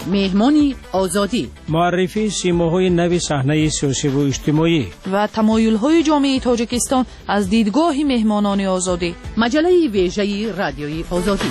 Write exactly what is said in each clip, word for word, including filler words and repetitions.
مهمانی آزادی، معرفی سیماهای نو صحنه سیاسی و اجتماعی و تمایل‌های جامعه تاجیکستان از دیدگاه مهمانان آزادی. مجله ویژه رادیوی آزادی.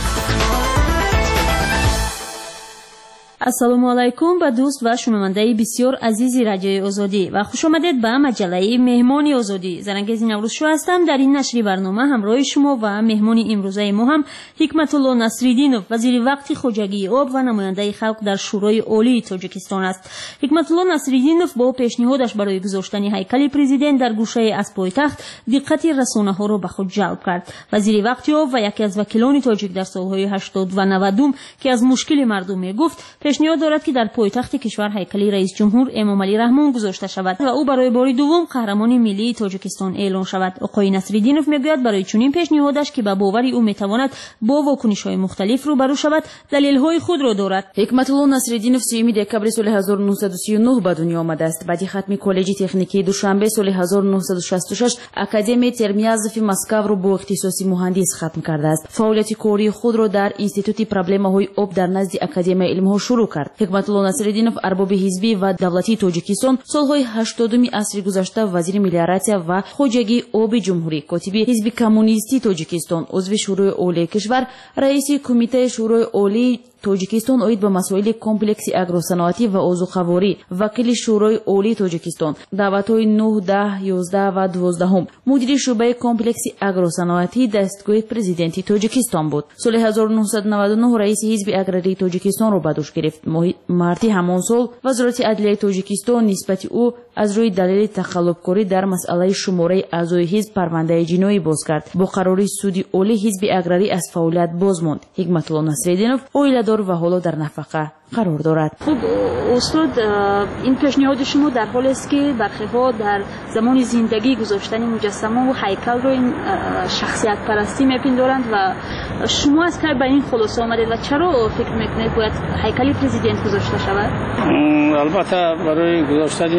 السلام علیکم به دوست و شنونده بسیار عزیزی رادیوی آزادی و خوش آمدید به مجله مهمانی آزادی. زرنگیز نوروز شو هستم. در این نشری برنامه همراه شما و مهمانی امروزه ما هم حکمت الله نصرالدینов وزیر وقت خواجگی آب و نماینده خلق در شورای عالی تاجیکستان است. حکمت الله نصرالدینov با پیشنهادش برای گذاشتن هیکل پرزیدنت در گوشه از پایتخت دقت رسانه‌ها را به خود جلب کرد. وزیر وقت آب و یکی از وکیلان تاجیک در سالهای هشتاد و نود که از مشکل مردم میگفت پیشنهاد دارد که در پایتخت کشور هیکل رئیس جمهور امام علی رحمان گذاشته شود و او برای بار دوم قهرمان ملی تاجیکستان اعلام شود. آقای نصرالدینov میگوید برای چنین پیشنهادش که به باور او میتواند با واکنش‌های مختلف روبرو شود دلیل‌های خود را دارد. حکمت الله نصرالدینov سیوم دکبر سال هزار و نهصد و سی و نه به دنیا آمده است. بعد ختم کالج تکنیکی دوشنبه سال هزار و نهصد و شصت و شش اکادمی ترمیازف مسکو را با اختصاصی مهندس ختم کرده است. فعالیت کاری خود را در اینستیتوت پروبلم‌های آب در نزد اکادمی علم‌ها شروع کرد. حکمت الله نصرالدینov ارباب حزبی و دولتی تاجیکستان سالهای هشتادم عصر گذشته وزیر ملیاراتیا و خواجگی آب جمهوری، کاتب حزب کمونیستی تاجیکستان، عضو شورای عالی کشور، رئیس کمیته شورای عالی تاجیکستان اوید به مسائل کمپلکس اگروصنعتی و عضوخواری، وکیل شورای عالی تاجیکستان، دعوت‌های نه، ده، یازده و دوازده، مدیر شعبه کمپلکس اگروصنعتی دستگاه پرزیدنتی تاجیکستان بود. سال هزار و نهصد و نود و نه رئیس حزب اگراری تاجیکستان را به دوش گرفت. مارتی همان سال وزارت عدلیه تاجیکستان نسبت او از روی دلیل تخلفکاری در مسئله شماره اعضای حزب پرونده جنایی باز کرد. با قراری سود عالی حزب اگراری از فعالیت باز ماند. حکمت الله نصرالدینov اویلادار و حالا در نفقه قرار دارد. خب استاد، این پیشنهاد شما در حالی است که برخی‌ها در زمان زندگی گذاشتن مجسمه و هیکل رو این شخصیت پرستی میپندارند و شما از که به این خلاصه آمدید و چرا فکر میکنید باید هیکل پرزیدنت گذاشته شود؟ البته برای گذاشتن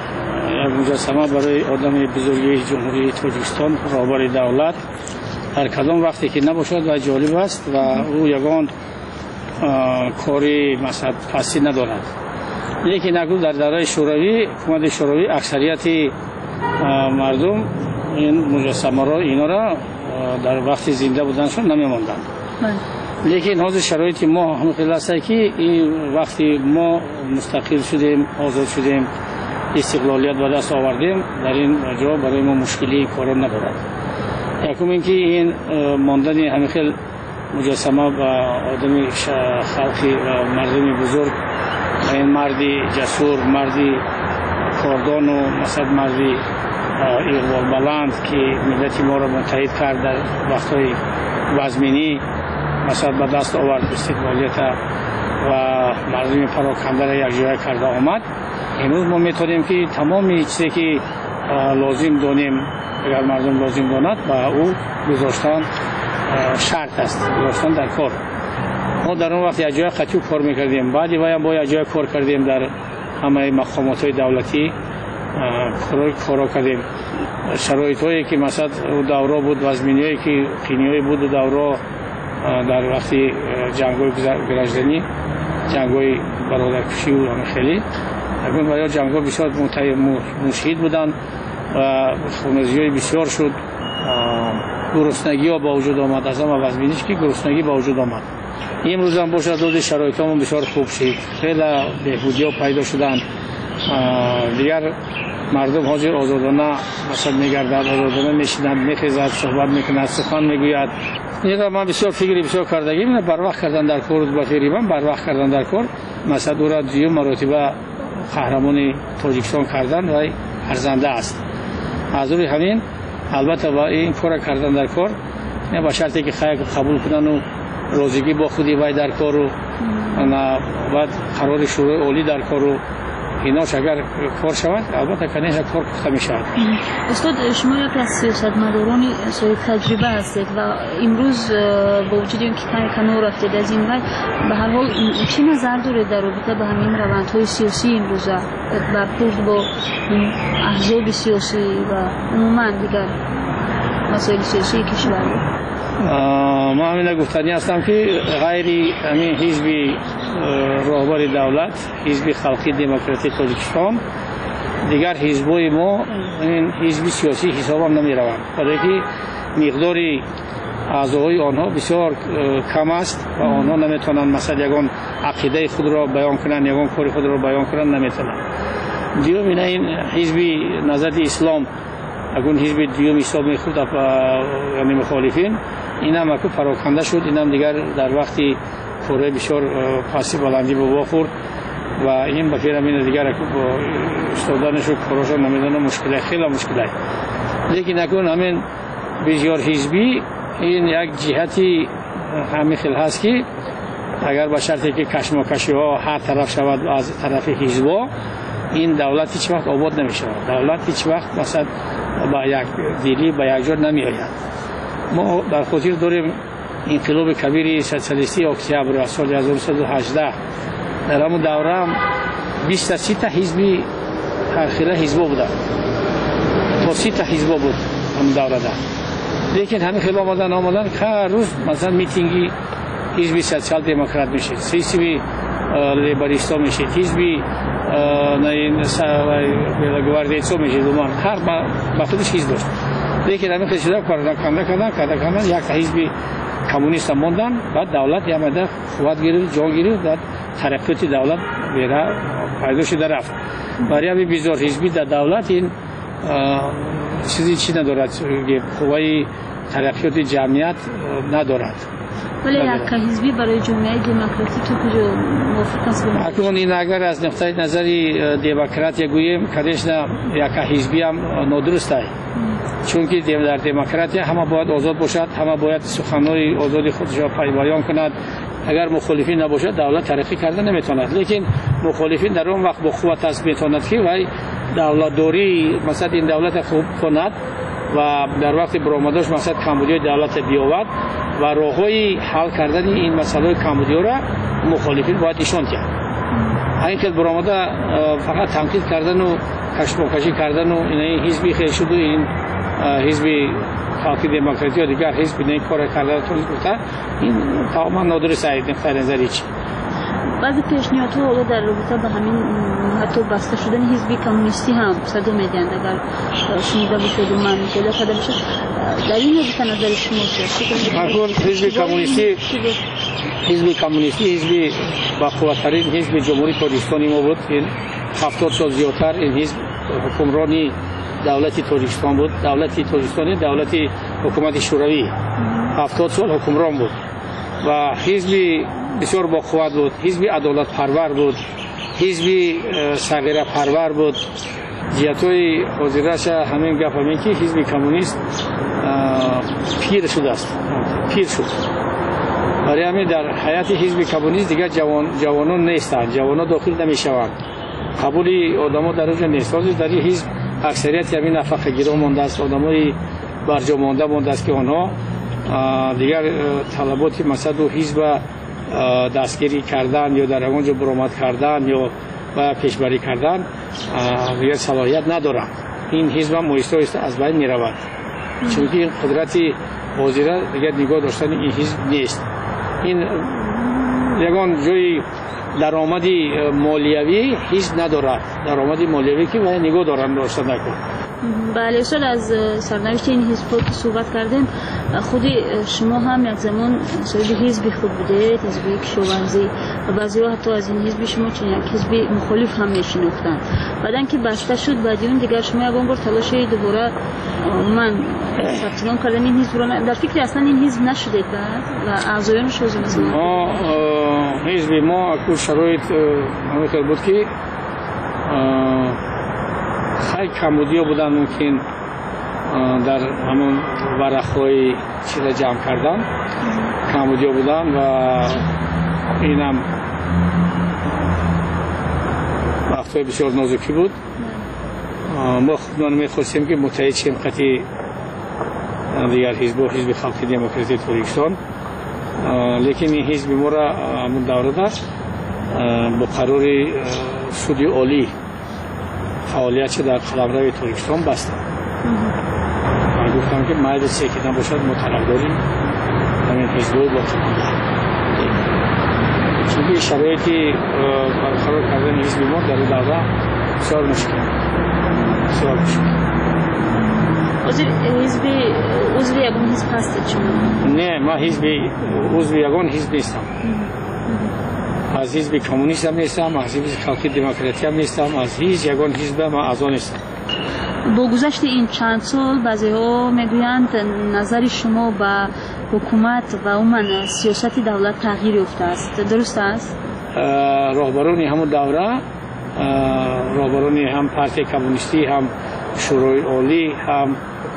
مجسمه برای آدم بزرگی جمهوری تاجیکستان رهبر دولت هر کدام وقتی که نباشد و جالب است و او یگان کاری مثلا پسی ندارد. لیکن اگر در دوران شوروی حکومت شوروی اکثریت مردم این مجسمه را اینا را در وقت زنده بودنشون نمی‌ماندند. لیکن حاضر شرایط ما همین است که این وقتی ما مستقل شدیم، آزاد شدیم، استقلالیت به دست آوردیم، در این جا برای ما مشکلی کارا ندارد. یکم اینکه این ماندن همین مجسمه و آدمی خلقی و مردمی بزرگ، این مردی جسور، مردی کاردان و مثلا مردی اقبال بلند که ملت ما را متحد کرد در وقتهای وزمینی، مثلا به دست آورد استقلالیت و مردمی پراکنده را یک جای کرده آمد. امروز ما میتونیم که تمام چیزی که لازم دانیم اگر مردم لازم داند و او گذاشتن شرط است، گذاشتن در کار. ما در اون وقت یک جای قطعی کار میکردیم، بعدی باید با یک جای کار کردیم در همه مقامات های دولتی کارا کردیم. شرایط هایی که مثلا دوره بود، وزمینی هایی که قینی بود و دوره در وقتی جنگ های گرجدنی، جنگ های برادرکشی و همه خیلی اگر برای جنگ ها بسیار مشهید بودن و خونریزی های بسیار شد. گرسنگی ها با وجود آمد، از همه وزمینیش که گرسنگی با وجود آمد. امروز هم باشد دود شرایط ها بسیار خوب شد، خیلی بهبودی ها پیدا شدن. دیگر مردم حاضر آزادانه مثلا میگردد، آزادانه میشینند، میخیزد، صحبت میکند، سخن میگوید. دیگر من بسیار فکری بسیار کردگی من بر وقت کردن در کار و تقریبا بر وقت کردن در کار مثلا او را دیو مراتبه قهرمان تاجیکستان کردن و ارزنده است. از روی همین البته با این کار کردن در کار نه با شرطی که خیر قبول کنن و روزگی با خودی وای در کار و نه بعد قرار شورای عالی در کار و اینا اگر کار شود البته کنه کار گفته می شود. استاد، شما یک از سیاستمداران صاحب تجربه هستید و امروز با وجود اینکه کنار رفتید از این وای به هر حال چه نظر دارید در رابطه با همین روندهای سیاسی امروز برخورد با احزاب سیاسی و عموما دیگر مسائل سیاسی کشور؟ ما همین گفتنی هستم که غیر همین حزب راهبر دولت حزب خلقی دموکراتی تاجیکستان دیگر حزبای ما این حزب سیاسی حساب هم نمی روند، برای که مقداری اعضای آنها بسیار کم است و آنها نمیتونند مثلا یگان عقیده خود را بیان کنند، یگان کار خود را بیان کنند نمیتونند. دیوم این حزب نهضت اسلام اگون حزب دیوم حساب میخورد یعنی مخالفین، این هم اکو پراکنده شد، این هم دیگر در وقتی کوره بسیار پاسی بلندی به وا خورد و این بخیر همین دیگر اکو با استادانش و کاراشان نمیدونه مشکله خیلی مشکله. لیکن اکون همین بسیار حزبی این یک جهتی همین خیلی هست که اگر با شرطی که کشمکشی ها هر طرف شود از طرف حزبا این دولت هیچ وقت آباد نمیشه، دولت هیچ وقت مثلا با یک دیلی با یک جور نمی آید. ما در خاطر داریم انقلاب کبیر سوسیالیستی اکتبر سال هزار و نهصد و هجده در همون دوره بیست و سه تا حزبی هر خیلی حزبا بودن تا سی تا حزبا بود همون دوره ده. لیکن همین خیلی آمدن آمدن که هر روز مثلا میتینگی حزب سوسیال دموکرات میشه، حزب لیبرالیستا میشه، حزب گواردیستا میشه، دومان هر با خودش حزب داشت. لیکن همین خیلی شده کردن کردن کردن کردن کردن یک حزب کمونیست موندن، بعد دولت یامده قوت گرفت، جا گرفت، بعد ترقیات دولت بیره پیدا شده رفت. برای همین بسیار حزبی در دولت این چیزی چی ندارد، قوای ترقیات جمعیت ندارد. ولی یک حزبی برای جمعیت دموکراتی تو کجا موافق است؟ اکنون این اگر از نقطه نظری دموکراتی گوییم کدیش نه یک حزبی هم نادرست است، چون که در دموکراتی همه باید آزاد باشد، همه باید سخنهای آزادی خودش را بیان کند. اگر مخالفین نباشد دولت ترقی کرده نمیتواند. لیکن مخالفین در اون وقت با قوت است میتواند که وای دولت دوری مثلا این دولت خوب کند و در وقت برآمدش مثلا کمبودی دولت بیاورد و راههای حل کردن این مسئله کمبودی را مخالفین باید نشان دهند. این که برآمده فقط تنقید کردن و کشمکشی کردن و این حزبی خیلی شد و این حزب خلقی دموکراتی و دیگر حزب این کار کردن توضیح گفته، این تماما نادرست است. نقطه نظری چی؟ بعضی پیشنهادها حالا در رابطه با همین حتی بسته شدن حزب کمونیستی هم صدا میدن، اگر شنیده باشید و من پیدا کرده باشید در این رابطه نظر شما چیست؟ مقول حزب کمونیستی حزب کمونیستی حزب با قوت‌ترین حزب جمهوری تاجیکستان ما بود. این هفتاد سال زیادتر این حزب حکمرانی دولتی تاجیکستان بود. دولتی تاجیکستان دولتی حکومت شوروی هفتاد سال حکمران بود و حزب بسیار با قوت بود، حزب عدالت پرور بود، حزب صغیره پرور بود. جهت‌های حاضرش همین گپ همین که حزب کمونیست پیر شده است، پیر شد. برای همین در حیات حزب کمونیست دیگر جوان جوانان نیستند، جوانان داخل نمیشوند، قبول آدم‌ها در اونجا نیست. در این حزب اکثریت همین نفقه گیران مانده است، آدمای برجا مانده مانده است که آنها دیگر طلبات مثلا دو حزب دستگیری کردن یا در اونجا برآمد کردن یا و پیشبری کردن دیگر صلاحیت ندارند. این حزب هم آهسته آهسته از بین می رود، چون که این قدرت حاضره دیگر نگاه داشتن این حزب نیست. این یگان جای درآمدی مالیوی حزب ندارد، درآمدی مالیوی که باید نگاه دارن داشته نکن. بله استاد، از سرنوشت این حزب که صحبت کردیم، خود شما هم یک زمان صاحب حزب خود بودید، حزب کشاورزی، و بعضی‌ها حتی از این حزب شما چون یک حزب مخالف هم میشناختند. بعدن که بسته شد بعد اون دیگر شما یگان بار تلاش دوباره من ثبت نام کردن این حزب رو در فکر اصلا این حزب نشدید و اعضایانش از مثلا ما حزب ما اکو شرایط همینطور بود که خیلی کمبودی بودن، ممکن در همون ورق‌های چیز جمع کردن کمبودی بودن و اینم وقتهای بسیار نازکی بود. ما خودمان میخواستیم که متحد شیم قطعی دیگر حزب و حزب خلقی دموکراتی تاجیکستان، لیکن این حزب ما را همون دوره در با قرار سودی عالی فعالیت در قلمرو تاجیکستان بستن. من گفتم که مرد سیکی نباشد ما طرف داریم همین حزب با قلمرو، چون شرایط برقرار کردن حزب ما در دوره بسیار مشکل بسیار مشکل. عضو حزب عضو یگان حزب هستید شما؟ نه، ما حزب عضو یگان حزب نیستم. از حزب کمونیست هم نیستم، از حزب خلقی دموکراتی هم نیستم، از هیچ یگان حزب هم اعضا نیستم. با گذشت این چند سال بعضی‌ها میگویند نظر شما به حکومت و عموما سیاست دولت تغییر یافته است، درست است؟ راهبران همون دوره، راهبران هم پارتی کمونیستی، هم شورای عالی، هم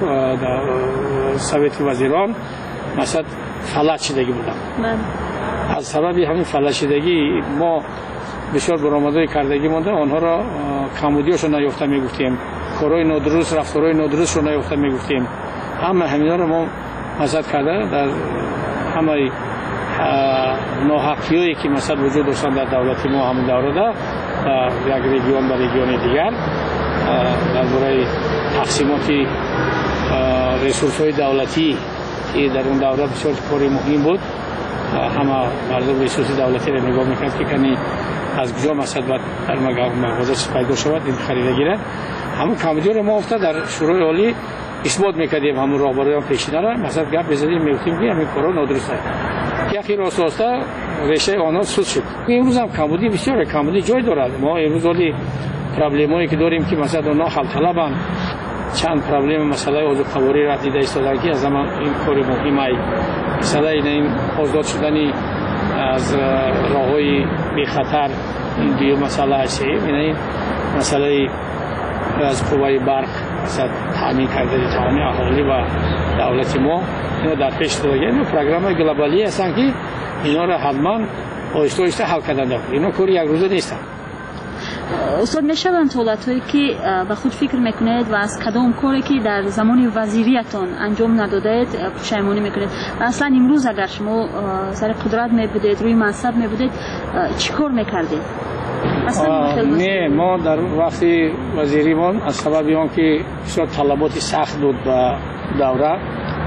سویت وزیران مثلا فلج شدگی بودند. از سبب همین فلج شدگی ما بسیار برآمدهای کردگی مونده، آنها را کمبودیاشو نیافته میگفتیم، کارهای نادرست، رفتارهای نادرست رو نیافته میگفتیم. همه همینا رو ما مزد کرده در همه ناحقیایی که مثلا وجود داشتن در دولت ما همون دوره ده، یک رژیون به رژیون دیگر، درباره تقسیمات ریسورس‌های دولتی که در اون دوره بسیار کاری مهم بود. همه مردم ریسورس دولتی را نگاه میکرد که کنی از کجا مثلا در مغازه پیدا شود این خریده گیره. همون کمبودی رو ما افتاد در شورای عالی اثبات میکردیم، همون راهبران پیشینه را مثلا گپ بزدیم میگفتیم که همین کارا نادرست است. که اخیر راست راستا ریشه آنها سود شد. امروز هم کمبودی بسیار کمبودی جای دارد. ما امروز ولی پرابلمایی که داریم که مثلا اونها حل طلبن، چند پرابلم مسئله عضو قواری را دیده ایستادن که از زمان این کار مهمه، مثلا این آزاد شدنی از راههای بی خطر، این دیو مسئله است. این مسئله از قوای برق مثلا تامین کردن تمامی اهالی و دولت ما اینا در پیش دارد. این پروگرام گلوبالی هستن که اینا را حتما آهسته آهسته حل کردن. اینا کاری یک روزه نیستن. استاد میشوند حالتهایی که به خود فکر میکنید و از کدام کاری که در زمان وزیریتان انجام ندادید پشیمانی میکنید و اصلا امروز اگر شما سر قدرت میبودید، روی منصب میبودید، چی کار میکردید؟ نه، ما در وقتی وزیریمان از سبب آن که بسیار طلبات سخت بود به دوره،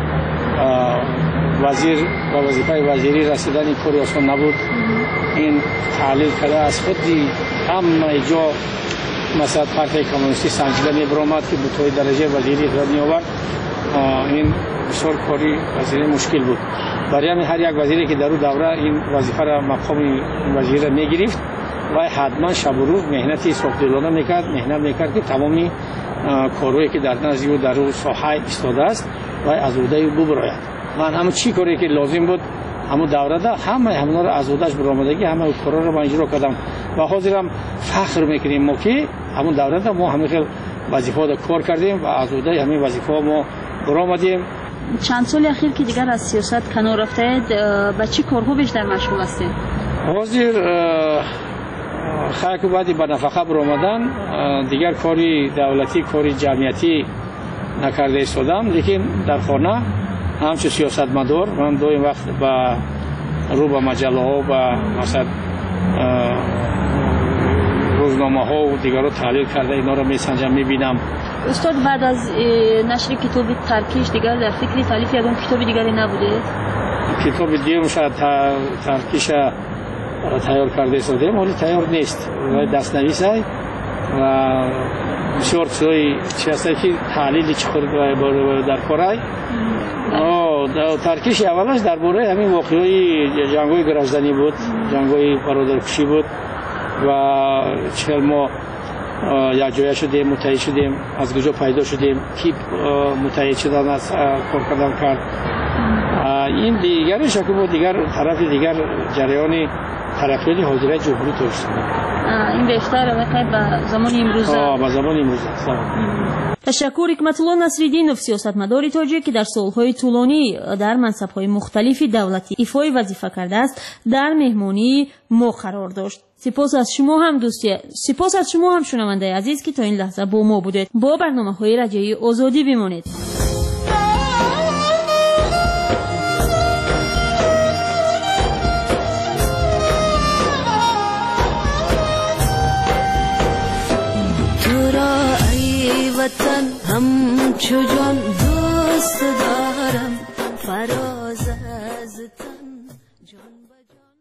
وزیر و وظیفه وزیری رسیدن کاری آسان نبود. این تعلیل کرده از خودی همه جا مثلا پارتی کمونیستی سنجیده میبرامد که بطوری درجه وزیری خود میآورد. این بسیار کاری وزیری مشکل بود. برای همین هر یک وزیری که در اون دوره این وظیفه را مقام وزیر را میگرفت و حتما شب و روز مهنتی صبحدلانه میکرد، مهنت میکرد که تمامی کارهایی که در نزد او در اون ساحه ایستاده است و از عهده او ببراید. من همون چی کاری که لازم بود همون دوره ده همه همونا رو از عهده‌اش برآمدگی همه کارا رو من اجرا کردم و حاضرم فخر میکنیم ما که همون دوره ده ما همه خیلی وظیفه رو کار کردیم و از عهده همین وظیفه ما برآمدیم. چند سال اخیر که دیگر از سیاست کنار رفتید، به چه کارها بیشتر مشغول هستید؟ حاضر خیلی بعدی به نفقه برآمدن دیگر کاری دولتی، کاری جمعیتی نکرده ایستادم، لیکن در خانه همچون سیاستمدار من دو این وقت با رو به مجله ها و مثلا روزنامه ها و دیگر رو تحلیل کرده اینا رو میسنجم میبینم. استاد بعد از نشر کتاب ترکیش دیگر در فکری تالیف یگان کتاب دیگری نبوده؟ کتاب دیگه شاید ترکیش تیار کرده ایستادیم ولی تیار نیست، دست نویسه و بسیار چیزایی چی هسته که تحلیل چطور در کارای ترکیش اولش درباره همین واقعی جنگ‌های گرزدنی بود، جنگ‌های برادرکشی بود و چهل ما یک جای شدیم، متحد شدیم، از کجا پیدا شدیم، کی متحد شدن از کار کردن کرد. این دیگرش که بود دیگر طرف دیگر جریان ترقیاتی حاضره جمهوری توسط این بیشتر واقعا به زمان امروزه. آه به زمان امروزه. تشکر حکمت‌الله نصرالدینов سیاستمدار تاجیک که در سالهای طولانی در منصب‌های مختلف دولتی ایفای وظیفه کرده است در مهمانی ما قرار داشت. سپاس از شما هم دوستی، سپاس از شما هم شنونده عزیز که تا این لحظه با ما بودید. با برنامه‌های رادیویی آزادی بمانید. وطن هم چو جان دوست دارم فرا